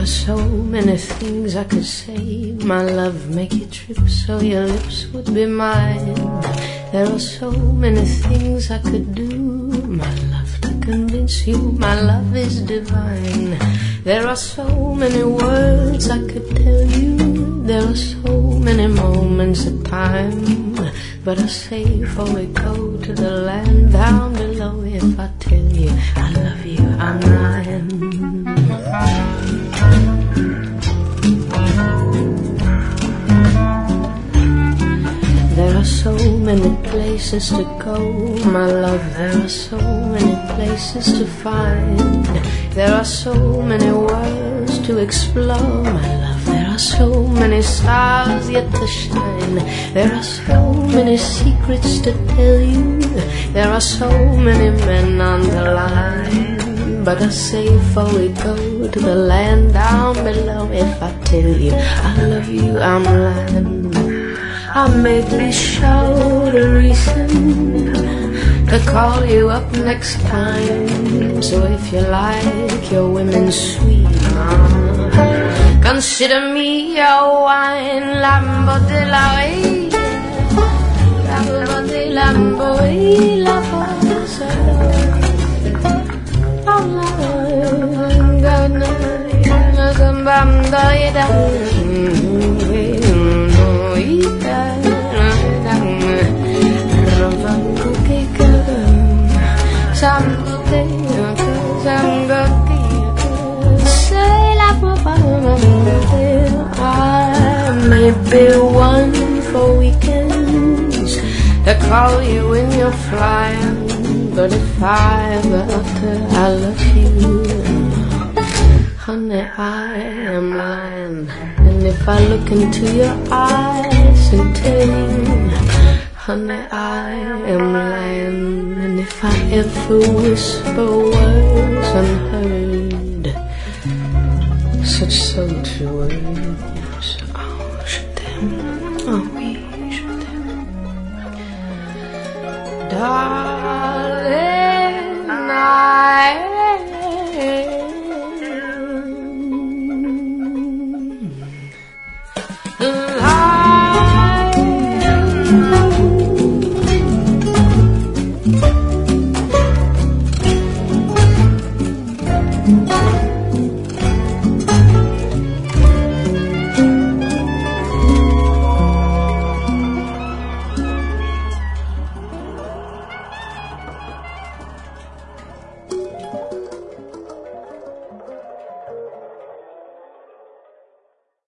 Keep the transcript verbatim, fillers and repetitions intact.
are so many things I could say. My love, make you trip so your lips would be mine. There are so many things I could do, my love, to convince you my love is divine. There are so many words I could tell you. There are so many moments of time. But I say before we go to the land down below, if I tell you I love you, I'm lying. There are so many places to go, my love. There are so many places to find. There are so many worlds to explore, my love. There are so many stars yet to shine. There are so many secrets to tell you. There are so many men on the line. But I say before we go to the land down below, if I tell you I love you, I'm lying. I may be show the reason to call you up next time. So if you like your women sweet, uh, consider me your wine. Lambo de la vida, Lambo de Lambo y la cosa. I may be one for weekends to call you when you're flying, but if I ever utter I love you, honey, I am lying. And if I look into your eyes and tell you, honey, I am lying. And if I ever whisper words unheard, such sultry words, oh, je t'aime, oh oui, je t'aime, darling, I